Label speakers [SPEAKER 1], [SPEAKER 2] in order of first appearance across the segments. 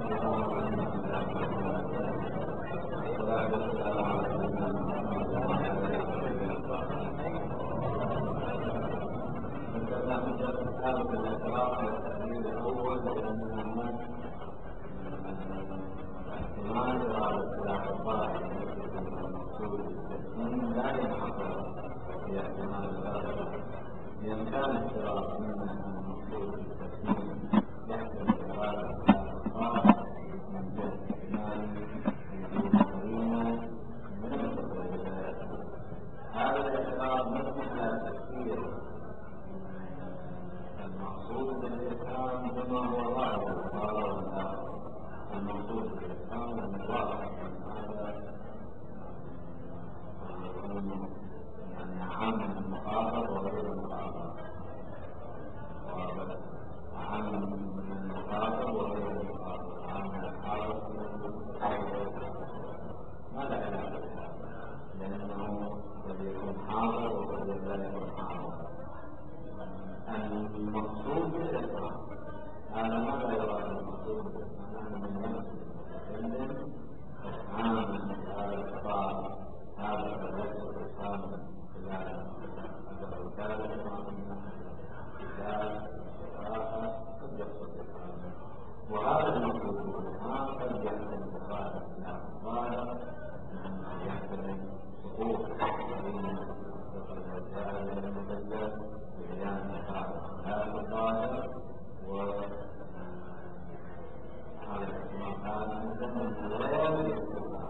[SPEAKER 1] وهذا المطلوب قد يحتمل هذا الأخبار يحتمل سقوط قرينة وقد جاء المكلف ببيان هذا الظاهر وهذا الاحتمال هذا من غير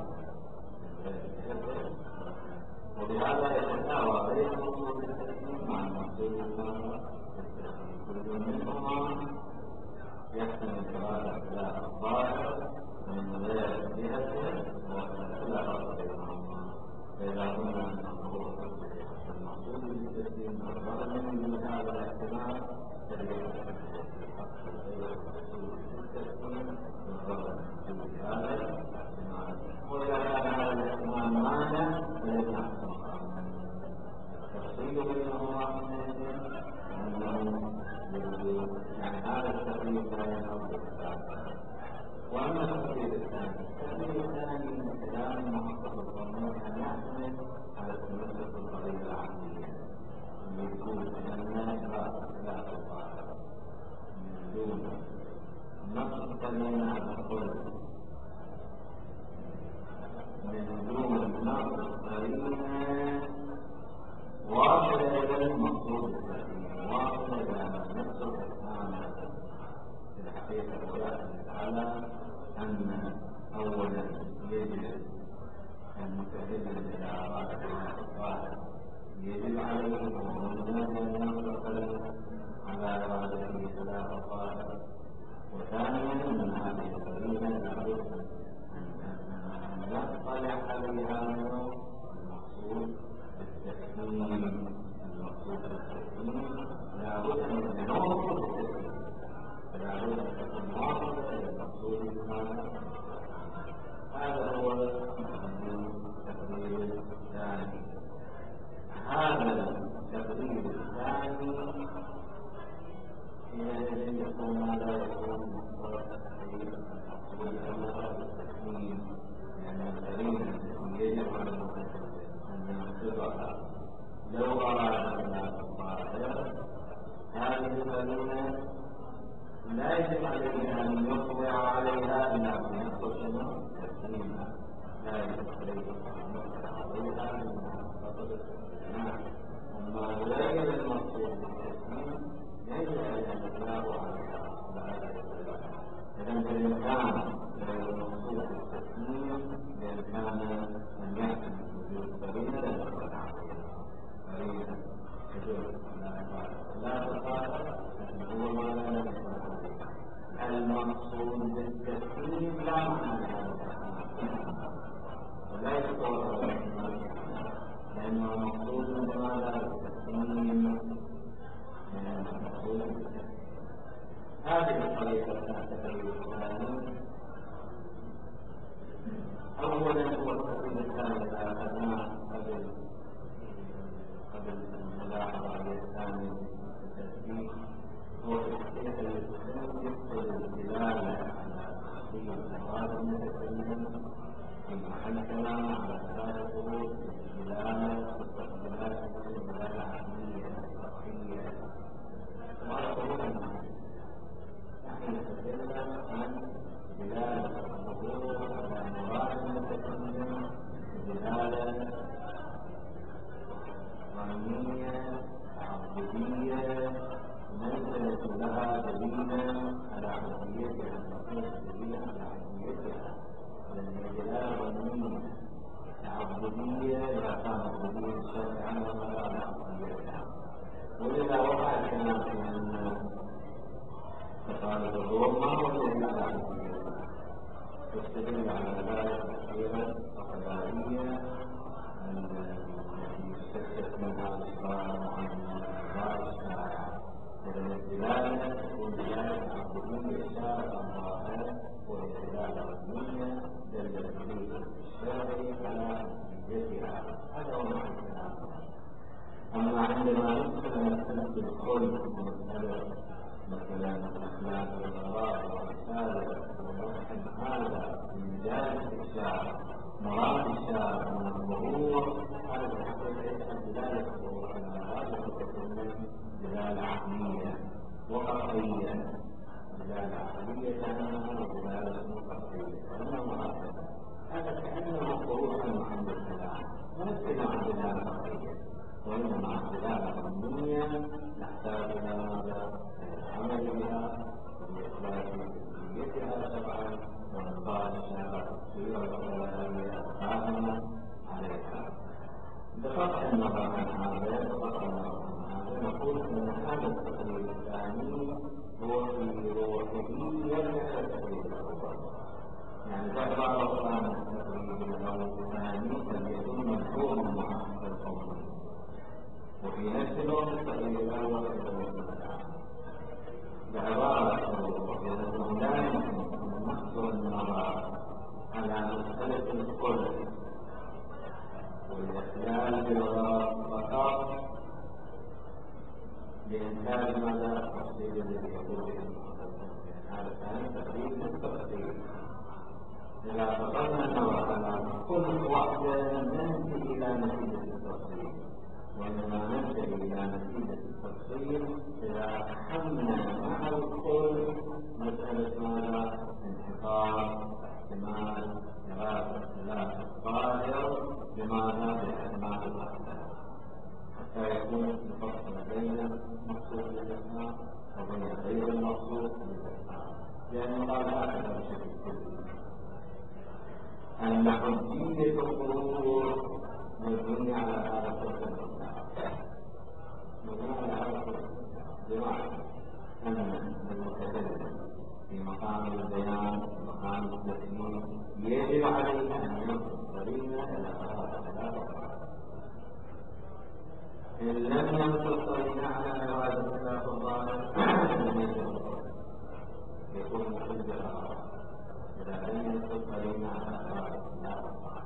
[SPEAKER 1] وبهذا يتساوى بين المقصود التسليم مع المقصود التسليم كل منهما يحتمل ثلاثة الظاهر من غير جهة ولا فرق بينهما فإذا كنا ننظر المقصود بالتسليم أفضل من هذا الاحتمال فليس وإذا كان هذا الاحتمال معنا فليس التفصيل بينهما أنه يعني هذا التقريب لا ينظر وأما التقريب الثاني من كلام المحقق القانوني أن يحتمل على التمسك بالقضية العقلية أن يكون أن لا تظاهر من دون نص كلمة على القلب من دون نص كلمة واصل إلى المقصود واصل إلى نفس الإسلام في الحقيقة ويأتي على أن أولا يجب المتهدد إلى أراد الظاهر يجب عليه ومن ينطق على إرادته خلاف الظاهر وثانيا من هذه القرينة لابد أن يطلع عليها المقصود بالتسليم المقصود بالتسليم لابد أن يكون بالتسليم فلا بد أن تكون واصلة إلى المقصود بالتسليم هذا هو التقرير الثاني هذا التقرير الثاني يجب يكون لا يكون مصدر التقرير المقصود بالتسليم لأن القرينة يجب على المتكلم أن ينصبها لو أراد الناس الظاهر هذه القرينة لا يجب عليه أن يطلع عليها إلا أن يقصد تسليمها لا يجب عليه أن يطلع عليها إلا فقد أما غير المقصود بالتسليم يجب أن يطلع عليها إذن بالإمكان غير المقصود بالتسليم بإمكان أن يحتمل وجود قرينة لا يطلع عليها قرينة تدل على لا تطلع هو ما لا يطلع المقصود بالتسليم لا معنى لهذا ولا يتصور لأنه مقصود بماذا بالتسليم المقصود بالتسليم هذه الطريقة التقريب الثاني أولا هو التقريب الثاني الذي أخذناه قبل الملاحظة عليه الثاني التسليم هو في الحقيقة يدخل الدلالة على تحصيل مراد المتكلم في محل كلام على ثلاث شروط: الدلالة والتقديرات والدلالة العقلية الشرعية. وهذا شروط المعنى. نحن نتكلم عن دلالة الظهور على مراد المتكلم، دلالة ظنية عقدية ليس لها دليلا على عقديتها، دليلا على عقديتها، لأن دلالة ظنية عقدية إذا كانت دليل شرعا ولا على عقديتها. وإذا وقع الكلام في أن تقال الظهور ما هو دليل على عقديتها، تستدل على ذلك كثيرا القدرية التي استفسرت منها الإسلام عن أخبار الشارع. إذا الدلالة تكون دلالة عقدية الشارع الظاهر، والدلالة الظنية دل الدليل الشرعي على عقديتها. هذا هو معنى الكلام. أما عندما ندخل مسألة الخلق ومسألة مثلا الأخلاق والآراء والرسالة ونحن هذا من جانب الشارع، مراد الشارع من الظهور، هذا الحقيقة الدلالة الظهور على مراد المتكلم دلالة عقلية وقطعية. دلالة عقلية كأنها ودلالة قطعية كأنه هكذا. هذا كأنه خروج عن محل الكلام، وليس عن دلالة قطعية، وإنما عن دلالة ظنية نحتاج إلى ماذا؟ العمل بها وإخلاص نيتها شرعا وإنقاذ الشارع التفسير والدلالة القائمة عليها. بقطع النظر عن هذا نقول أن هذا التقرير الثاني هو في روحه يرجع التقرير الأول، يعني بعض كان التقرير الثاني قد يكون مفهوما مع القول، وفي نفس الوقت التقرير الأول بعبارة أنه لا يمكن أن نحصر النظر على مسألة الخلق والإخلال بالغرض فقط بإنتاج ماذا التفصيل الذي يقول به هذا كان تقريب للتفصيل. إذا فقدنا النظر على كل واحدة ننتهي إلى نتيجة التفصيل، وإنما ننتهي إلى نتيجة التفصيل إذا حملنا مع الكل مسألة ماذا؟ انحصار احتمال إرادة اختلاف الظاهر بماذا؟ باحتمال الأحداث، حتى يكون الفصل بين مقصود للإسلام وبين غير المقصود للإسلام. لأنه قال هكذا بشكل كلي أن حجية الظهور مبنية على هذا الفصل، مبنية على هذا الفصل، بمعنى أن المتكلم في مقام البيان ومقام التسليم يجب عليه أن ينقل قرينة إلى ثلاثة. إن لم ينقل قرينة على إرادة خلاف الظاهر لم يكون محجة. إذا لم ينقل قرينة على إرادة خلاف الظاهر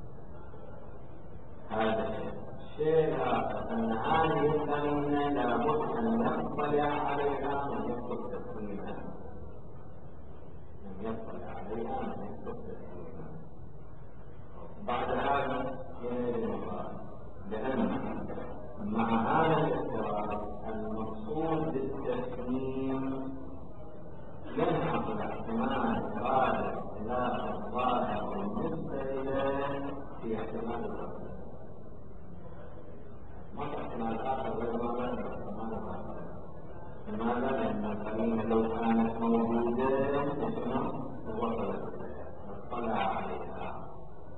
[SPEAKER 1] هذا الشيء آخر، أن هذه القرينة لابد أن نطلع عليها من ينقل تسليما، يطلع عليها من يكتب تسليما. بعد هذا لأن مع هذا الاضطراب المقصود بالتسليم ينحصر احتمال إرادة خلاف الظاهر بالنسبة إليه في احتمال الآخر، ما في احتمال آخر غير ماذا؟ احتمال الآخر. لماذا؟ لأن القرينة لو كانت موجودة وصلت اطلع عليها.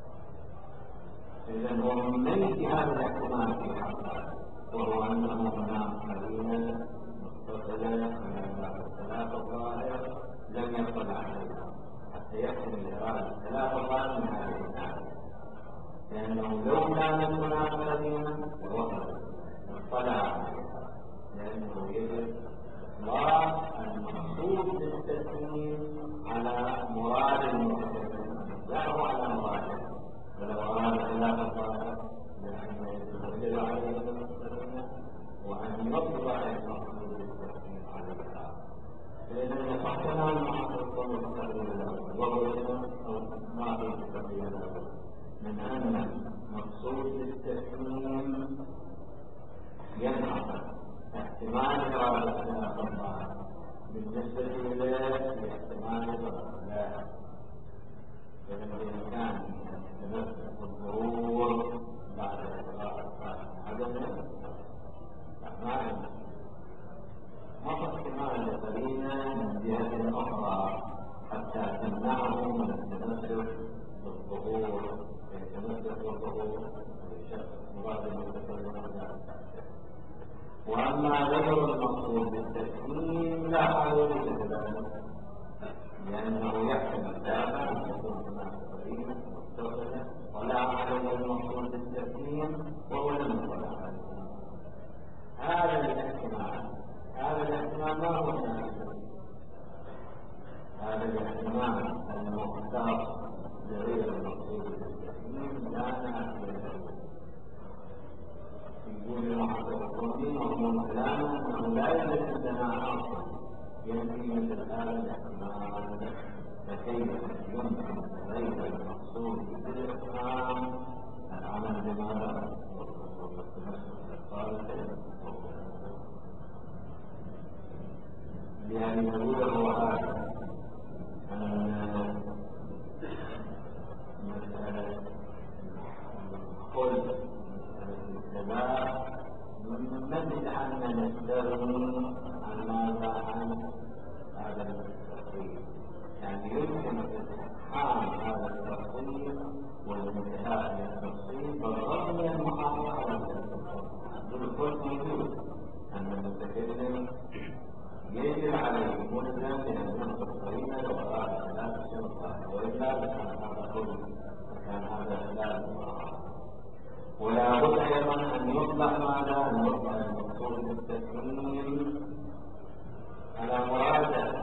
[SPEAKER 1] إذن هو من ميت هذا الاحتمال في حقه، وهو أنه هناك قرينة متصلة على اختلاف الظاهر لم يطلع عليها حتى يحكم الإرادة اختلاف الظاهر من هذه الحالة، لأنه لو كانت هناك قرينة لوصلت اطلع عليها، لأنه يجب إطلاق المقصود بالتسليم على مراد المتكلم لا هو على مراده. ولو أراد خلاف الظاهر يجب عليه التسليم وأن يطلع المقصود بالتسليم عليها. فإذا يصح تمام مع القول يكون التقرير الأول وهو ما في التقرير الأول من أن مقصود التسليم ينعقد احتمال إرادة الله بالنسبة إلى احتمال الإرادة فإن الإمكان تمسك الضرور بعد إرادة عدم أعمال وقد احتمال القرينة من جهة أخرى حتى تمنعه من التمسك بالظهور التمسك بالظهور مراد المتكلم. وأما غير المقصود بالتسليم لا حول له لأنه يحتمل دافع أن يكون هناك قرينة متصلة ولا عليه المقصود بالتسليم وهو لم يطلع عليه. هذا الاحتمال ما هو نافذ. هذا الاحتمال المختص بغير المقصود بالتسليم لا نافذ له. يقول محمد الرمي ومن كلامه أنه لا يوجد عندنا أصل ينفي مثل هذا الاحتمال فكيف يمكن غير المقصود بالاحتمال العمل بماذا؟ لأن يقوله هذا أن مسألة قل السماء من أن نستغني عن ماذا عن هذا التفصيل يعني يمكن إتحام هذا التفصيل والانتهاء من التفصيل بالرغم من المحافظة على الكل موجود أن المتكلم يجب عليه مسلم بأن التفصيل لو أراد ثلاث شرطات وإلا كان هذا كله كان هذا ثلاث مرات. ولا بد ايضا ان يطلق ماذا؟ ان يطلق المقصود بالتسليم على مراده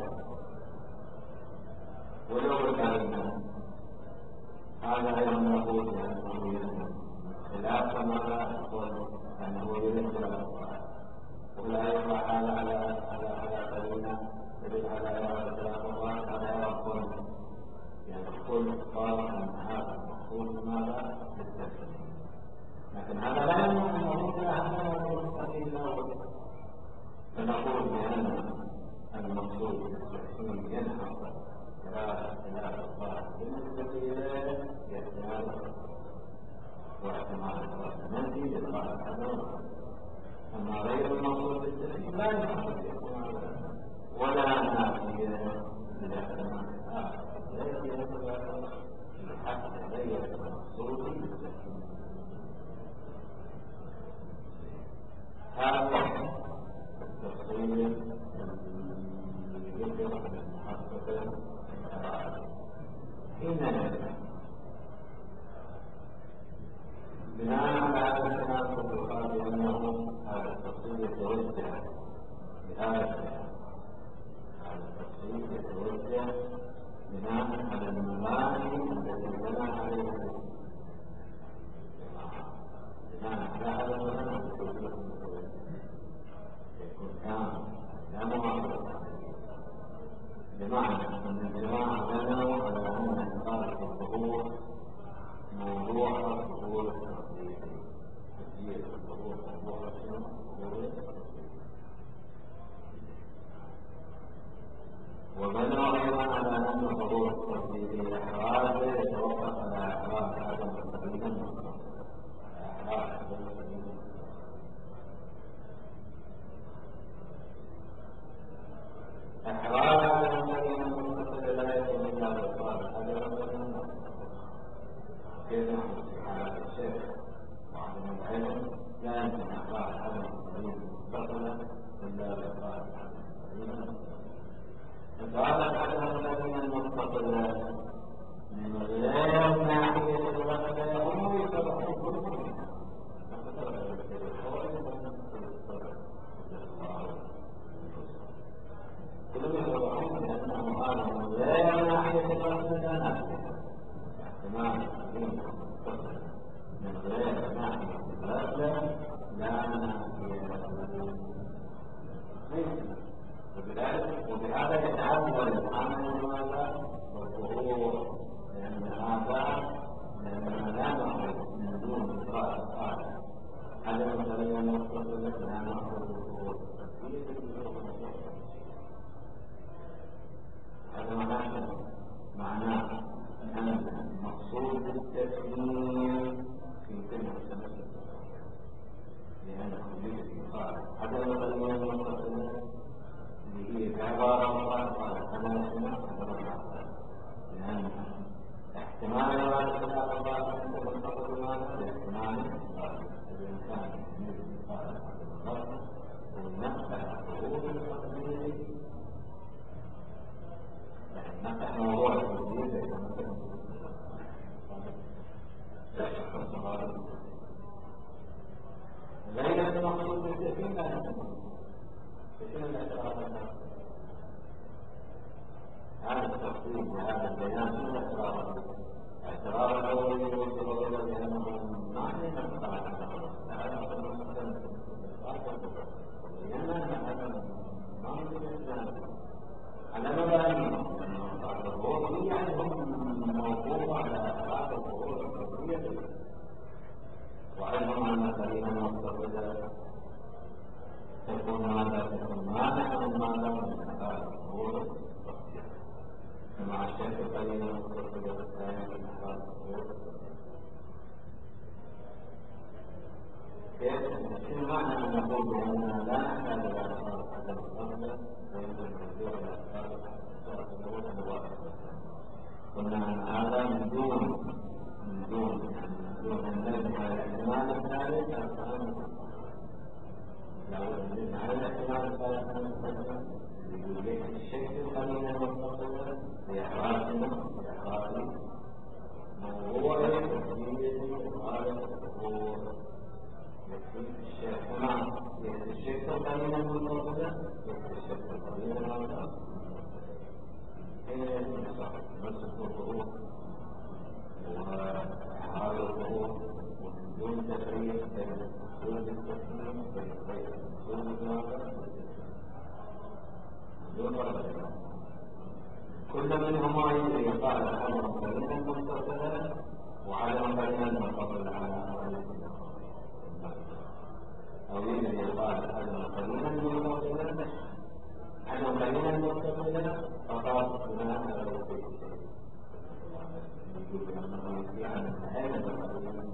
[SPEAKER 1] ولو بالكلمه. هذا ايضا نقول بانه يلزم خلاف ماذا نقول انه يلزم الافراد ولا يطلق على كلمه تدل على الافراد هذا يقول يعني كل قال ان هذا المقصود ماذا؟ بالتسليم. لكن هذا لا يمنع أنه لا أحد يستقيم له. فنقول بأن المقصود بالتسليم ينحصر إلى الله بالنسبة إليه احتمال واحتمال المنفي للغاية هذا. أما غير المقصود بالتسليم لا ينحصر ولا نافي للاحتمال الآخر الذي يتبع حتى غير المقصود بالتسليم. هذا التفصيل يجب على المحقق حين بناء على هذا الكلام فقال بأنه هذا التفصيل يتوجه بهذا الكلام. هذا التفصيل يتوجه بناء على المباني التي بنى عليها بناء على هذا المباني يكون لا معارضة بمعنى أن الجماعة بنوا على أن إقامة الظهور موضوع الظهور التقليدي تسجيل الظهور موضوع الظهور وبنوا أيضا على أن الظهور التقليدي إحراز يتوقف على إحراز عدم التقليد المطلق على إحراز عدم التقليد إحراز على المدينة المتصلة لا يكون إلا بالإحراز هذا المدينة كيف نحن على الشيخ وعدم العلم لا يمكن إحراز على المدينة المتصلة إلا بالإحراز على المدينة. إحراز على المدينة المتصلة من غير ناحية الوحدة هم يصبحون كلهم كلهم يصبحون لأنه هذا من غير ناحية الوحدة لا ناحية احتمال من غير ناحية الوحدة لا ناحية وبهذا يتعذر العمل والظهور لأن لأننا لا نأخذ من دون إجراء الصالح عدم الطريقة المتصلة لا نأخذ الظهور. هذا معناه أن المقصود التسليم في كلمة التمسك لأنه يوجد صالح عدم الطريقة المتصلة اللي هي كعبارة وقال أنا لأن احتمال الوالد خلاف الله يكون فقط المال باحتمال الإنسان يجب قال الله ونفتح حقوق التقدير يعني نفتح موضوع التقدير غير المقصود بالتقدير لا يمكن فشنو الاعتراض هذا التفصيل وهذا البيان شنو الاعتراض؟ الاعتراض الاول يوصل الى بانهم ما علينا اعتراض هذا ما على مبانيهم الظهور يعني هم موقوف على اعتراض الظهور الفكريه وعلمهم ان كلمه مستقله تكون ماذا من هذا الظهور مع الشرك كلمه مستقله الثانيه من هذا الظهور. شنو معنى ان نقول باننا لا نحتاج الى اثار عدم الظهور ويمكن الرجوع الى اثار الظهور المباشره؟ قلنا ان هذا من دون ان نبني على الاحتمال الثالث لو على الاحتمال الثالث لوجود الشك القليل المتصل باحراجنا باحراج موضوع تسجيل غايه الظهور تمام. الشك القليل المتصل الشك القليل المتصل هنا يصح نفس الظهور وإحراج الظهور ومن دون تفريق بين أصول التسليم وبين غير أصول الواقع دون فرق. كل منهما يجري قال عدم قليلا متصلا وعدم قليلا منفصلا على أو يجري قال عدم قليلا متصلا عدم قليلا متصلا فقط بناء على الوصية يقول أنه يجري عن هذا القليلا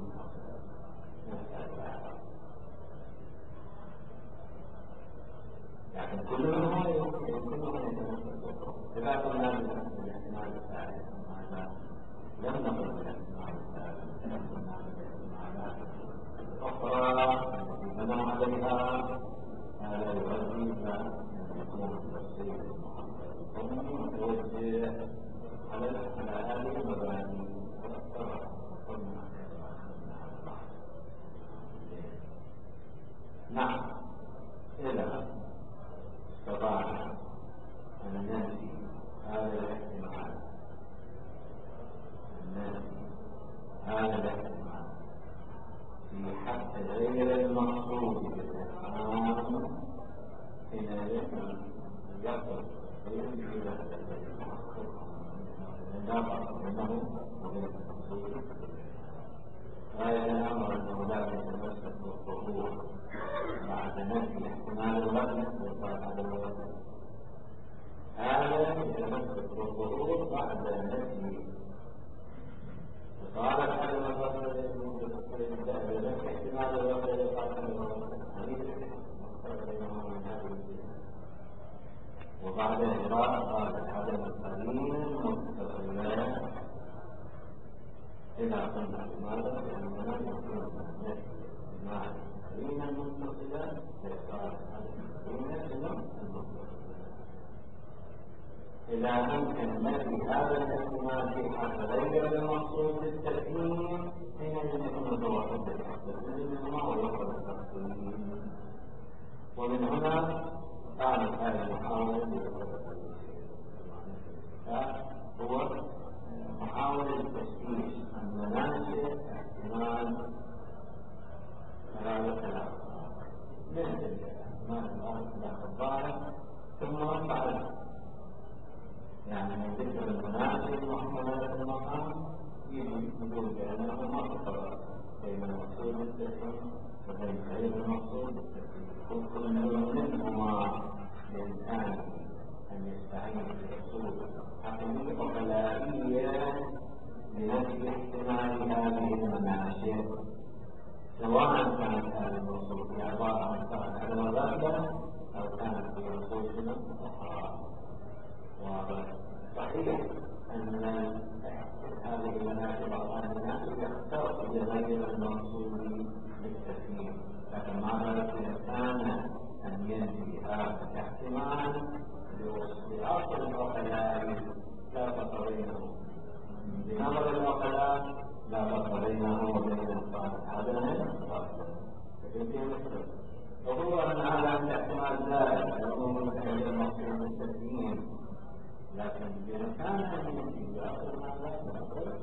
[SPEAKER 1] لكن كل منهما يمكن أن يتمثل إذا قلنا بالاحتمال الثالث ماذا لم نقل بالاحتمال الثالث لم قلنا بالاحتمالات الأخرى التي بنوا عليها هذا يؤدي إلى أن يكون التفسير المحقق متوجه على هذه المباني نعم. إذا استطعنا أن ننفي هذا الاحتمال في حق غير المقصود بالإحرام حينئذ يقصد غير لا فرق بينه وبين المقصود لا يتنامر أنه لا يتمسك بالظهور بعد نفي احتمال الوزن وقال هذا الوزن هذا يتمسك بالظهور بعد نفي قال عدم الوزن نفي احتمال الوزن وبعد إجراء قال عدم القليل متصلا. إذا قلنا لماذا؟ لأننا يمكن أن مع القليل المتصلا فيقال القليل المتصلا. إذا أمكن نفي هذا الاحتمال في حق غير المقصود بالتسليم حينئذ يكون التوحد بحق التسليم ويقبل التسليم. ومن هنا كانت هذه المحاولة هو محاولة تشكيش المناشئ احتمال هذا الثلاث من احتمال الظاهر ثم يعني من ذكر المناسب محملة المقام يجب نقول بأنه ما تفرق بين المقصود بالتسليم وبين غير المقصود بالتسليم، كل منهما بإمكانه أن يستعين بالأصول عقلية وخلائية لنفي احتمال هذه المناشئ، سواء كانت هذه الأصول هي عبارة عن فهم عدم الغفلة أو كانت هي أصول أخرى. وصحيح أن هذه المناسب أو المناسب يختلط بغير المقصود بالتسليم، لكن مع ذلك إذا كان أن ينفي هذا الاحتمال بأصل العقلاء لا فرق بينه، بنظر العقلاء لا فرق بينه وبين الصالح، هذا من الصالح. وهو أن هذا الاحتمال زائد يكون غير المقصود بالتسليم، لكن بإمكان أن ينفي بأصل ما لا يفرق.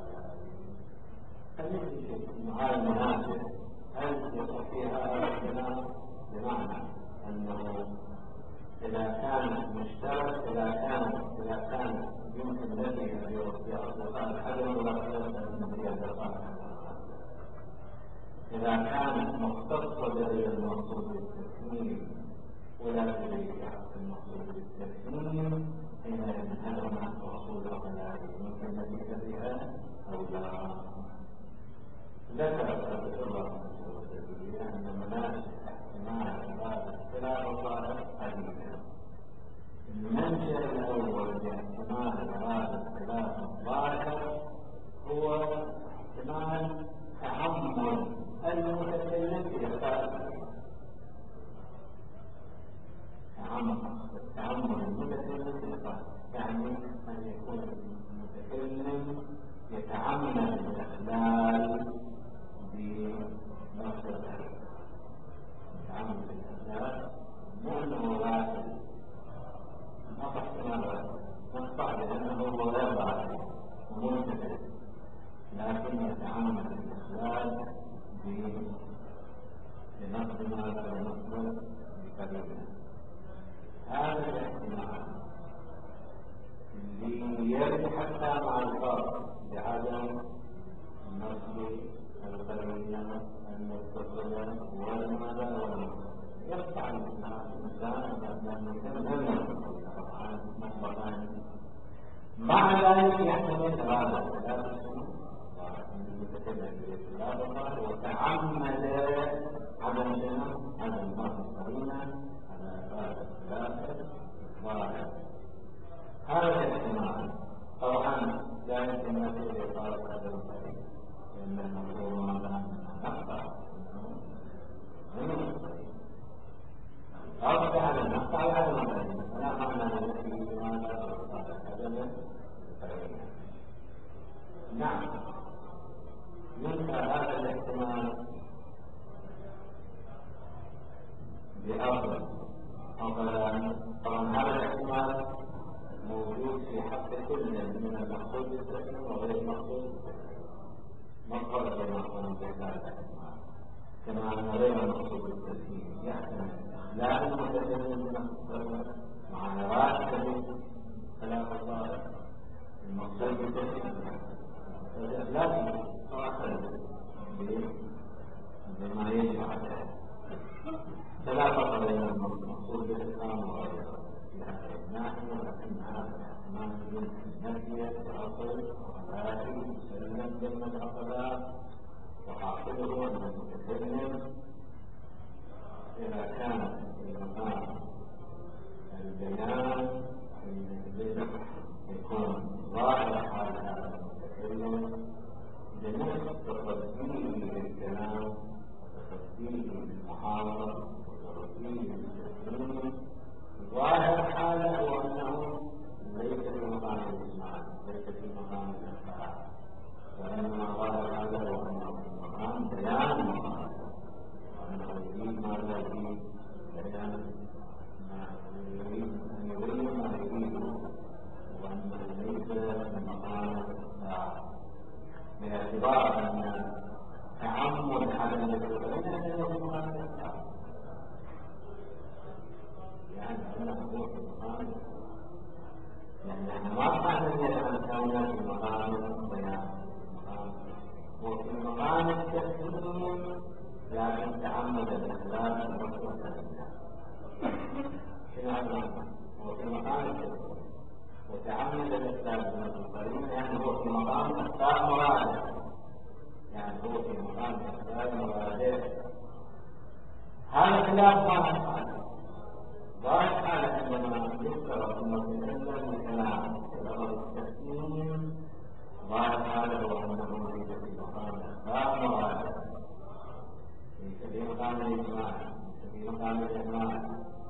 [SPEAKER 1] خلينا نشوف هذا المناسب هل يصفيها هذا الكلام بمعنى أنه إذا كان مشترك إذا كان يمكن نفيها بأصدقاء الحجر ولا بأصدقاء إذا كانت مختصة بغير المقصود بالتسليم ولا تريد المقصود بالتسليم حينئذ هل هناك أصول عقلائية ممكن نفيها بها أو لا؟ ذكر الله أن مناسب احتمال هذا اختلاف الظاهر قليلا. المنشأ الأول لاحتمال هذا اختلاف الظاهر هو احتمال تعمد المتكلم في إخفاء تعمد المتكلم في إخفاء، يعني أن يكون المتكلم يتعمد الإخلال بنص الحديث، يتعمد الإخلال مو أنه غافل، ما احتمال نقطع لأنه هو غير غافل ومنتبه، لكن يتعمد الإخلال بنص ماذا ونص بكلمة. هذا الاحتمال اللي يرد حتى مع الفرق بعدم النصب القرينة المتصلة والمدى والمتصل يقطع الإنسان مطلقا. مع ذلك يحتمل هذا الثلاث المتكلم بالاختلاف وتعمد عدم النصب القرينة على هذا الثلاثة ظاهر. هذا الاحتمال طبعا لا يمكن ان يكون اطار هذا القريب، لان المفهوم هذا نقطع أو على النقطع على القريب، ولا معنى الذي لماذا اطار هذا القريب. نعم ينفى هذا الاحتمال بأفضل أولا. طبعا هذا الاحتمال موجود في حق كل من المقصود بالتسليم وغير المقصود بالتسليم، ما فرق بين المقصود بالتسليم، كما أن غير المقصود بالتسليم يحتمل إخلال المتكلم بنفسه مع نواتج خلاف الظاهر. المقصود بالتسليم الإخلال صراحة بما يجب عليه، فلا فرق بين المقصود بالإسلام وغيره في هذه الناحية، ولكن هذا الاحتمال يمكن نفيه بأصل وخلائي مسلم ضمن العقلاء، وحاصله أن المتكلم إذا كان في مقام البيان يكون ظاهر حال هذا المتكلم بنفس تقديمه للكلام وتقديمه للمحاضرة وتقديمه للتسليم. ظاهر حاله هو أنه ليس في مقام الإسماع، ليس في مقام الإخبار، وإنما ظاهر حاله هو أنه في مقام بيان المقاصد، وأنه يريد ماذا يريد بيان ما يريد أن لأن ما كان يجعل كونه في مقام البيان، وفي مقام التسليم لكن تعمد الإخلاص والتسليم. وفي مقام التسليم وتعمد الإخلاص والتسليم، يعني هو في مقام إخفاء مراده، يعني هو في مقام إخفاء مراده. هذا خلاف ظاهر حالة عندما يذكر أنه يتكلم الكلام بلفظ التسليم، ظاهر حاله هو أنه يريد في مقام إخفاء مراده، في مقام الإجماع، في مقام الإجماع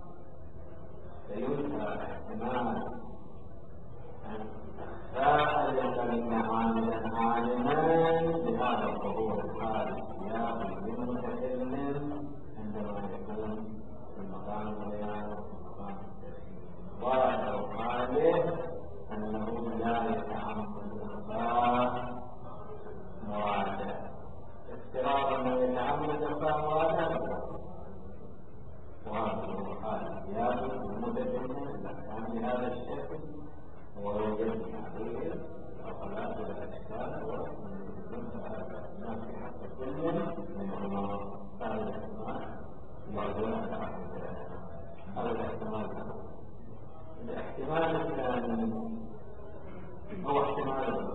[SPEAKER 1] فيذكر احتمال أن إخفاء الذين عالما بهذا الظهور الحالي السياقي للمتكلم عندما يكون في مقام البيان وفي مقام التسليم. ظاهر حاله أنه لا يتعمد إخفاء مراده، افتراض أنه يتعمد إخفاء مراده، وهذا هو حال السياق المتكلم الأحكام بهذا الشكل، ويجب عليه الأخلاق والأشكال والمنزل هذا الناس في حق كل منهما. هذا الاحتمال يعدون هذا الاحتمال. الاحتمال الثاني هو احتمال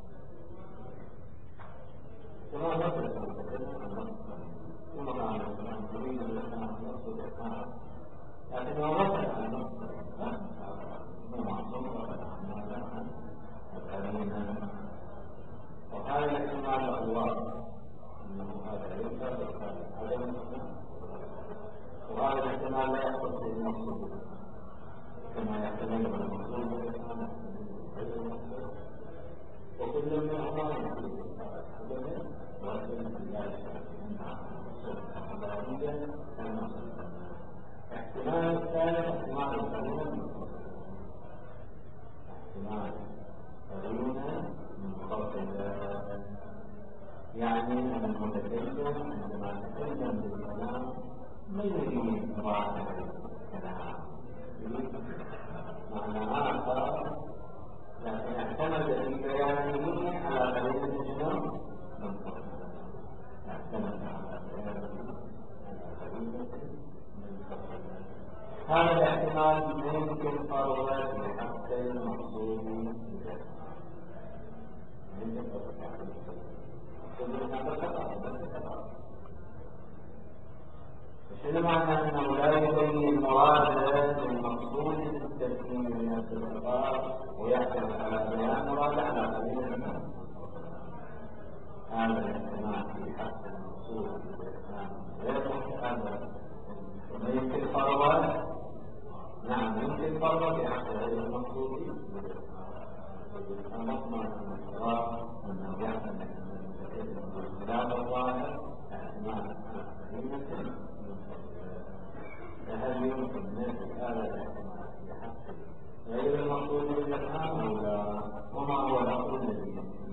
[SPEAKER 1] كما ذكر المتكلم عن نفسه ثم قال الإسلام يريد الإسلام نفسه الإسلام، لكنه غفل عن نفسه هو معصوم غفل عن ماذا القرينة. وهذا الاحتمال له واقع أنه هذا ينكر بالقرينة عدم الإسلام، وهذا الاحتمال لا يحصل في المقصود كما يحتمل المقصود بالإسلام غير المقصود، وكل منهما يحصل ولكن لا يشترك منها المقصود الأخبارية المقصود. احتمال الثالث احتمال القرينة، احتمال قرينة منفصلة، يعني أن المتكلم عندما يتكلم بالكلام ما يريد مراعاة الكلام، يريد معنى آخر، لكن اعتمد في بيانه على قرينة الجنون منفصلة، اعتمد على بيانه على قرينة منفصلة. هذا الاحتمال يمكن فرضه في حق المقصود بالكلام، يمكن شنو معنى أنه لا يبين مراده المقصود بالتسليم من الصفات ويعتمد على بيان مراده على قرينة؟ هذا الاحتمال في حق المقصود بالإسلام غير هذا يمكن فرضه، نعم يمكن فرضه في حق غير المقصود بالإسلام، نضمن أن الصواب أنه يعتمد خلاف الظاهر احتمال على قرينة. فهل يمكن نفي هذا الاحتمال في حق غير المقصود بالإسلام أو لا؟ وما هو الأصل الذي